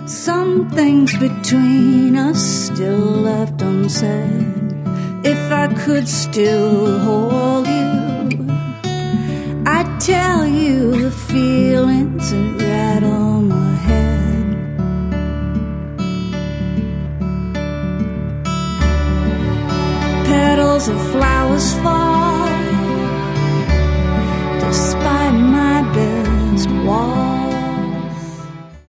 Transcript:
Some things between us still left unsaid. If I could still hold you, I'd tell you the feelings that rattle my head. Petals of flowers fall